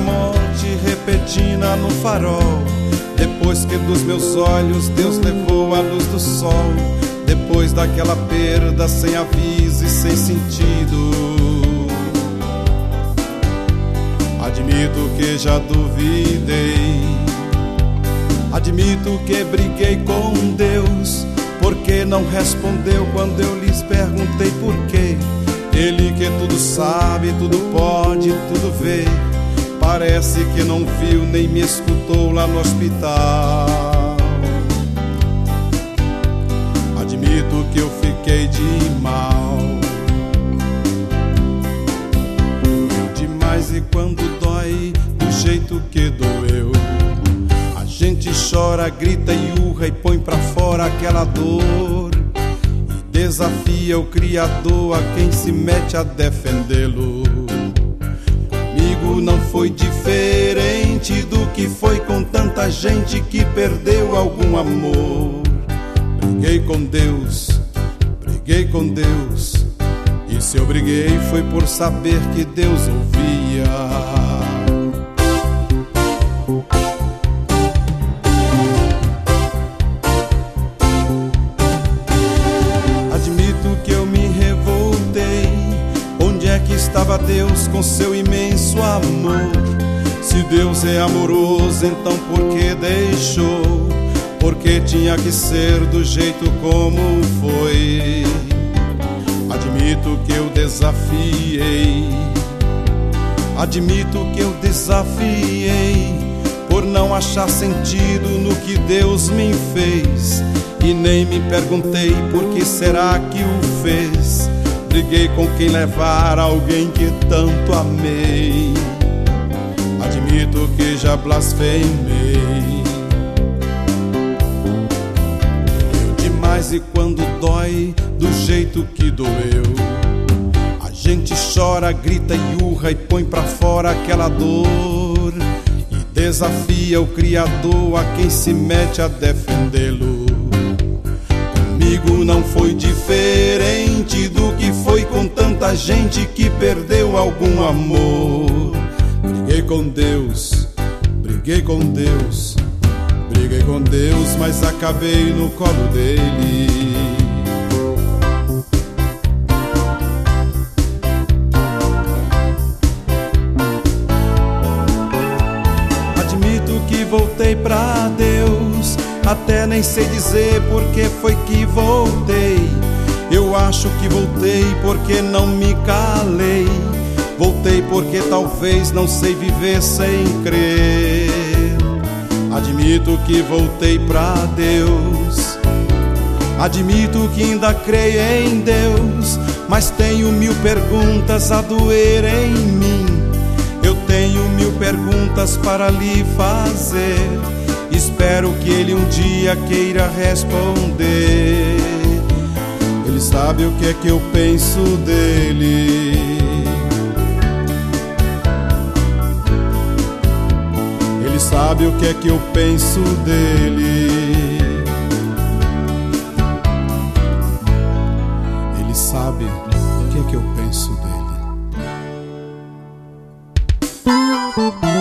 morte repentina no farol. Depois que dos meus olhos Deus levou a luz do sol. Depois daquela perda sem aviso e sem sentido. Admito que já duvidei. Admito que briguei com Deus, porque não respondeu quando eu lhes perguntei por quê. Ele que tudo sabe, tudo pode, tudo vê, parece que não viu nem me escutou lá no hospital. Admito que eu fiquei de mal. Doeu demais e quando dói do jeito que doeu, a gente chora, grita e urra e põe pra fora aquela dor. Desafia o Criador a quem se mete a defendê-lo. Comigo não foi diferente do que foi com tanta gente que perdeu algum amor. Briguei com Deus, briguei com Deus, e se eu briguei foi por saber que Deus ouvia. Estava Deus com seu imenso amor. Se Deus é amoroso, então por que deixou? Porque tinha que ser do jeito como foi. Admito que eu desafiei. Admito que eu desafiei, por não achar sentido no que Deus me fez. E nem me perguntei por que será que o fez. Briguei com quem levara alguém que tanto amei. Admito que já blasfemei. Doeu demais e quando dói do jeito que doeu, a gente chora, grita e urra e põe pra fora aquela dor. E desafia o Criador a quem se mete a defendê-lo. Comigo não foi diferente do que foi com tanta gente que perdeu algum amor. Briguei com Deus, briguei com Deus, briguei com Deus, mas acabei no colo dele. Admito que voltei pra Deus, até nem sei dizer por que foi que voltei. Eu acho que voltei porque não me calei. Voltei porque talvez não sei viver sem crer. Admito que voltei pra Deus. Admito que ainda creio em Deus, mas tenho mil perguntas a doer em mim. Eu tenho mil perguntas para lhe fazer. Espero que ele um dia queira responder. Ele sabe o que é que eu penso dele. Ele sabe o que é que eu penso dele. Ele sabe o que é que eu penso dele.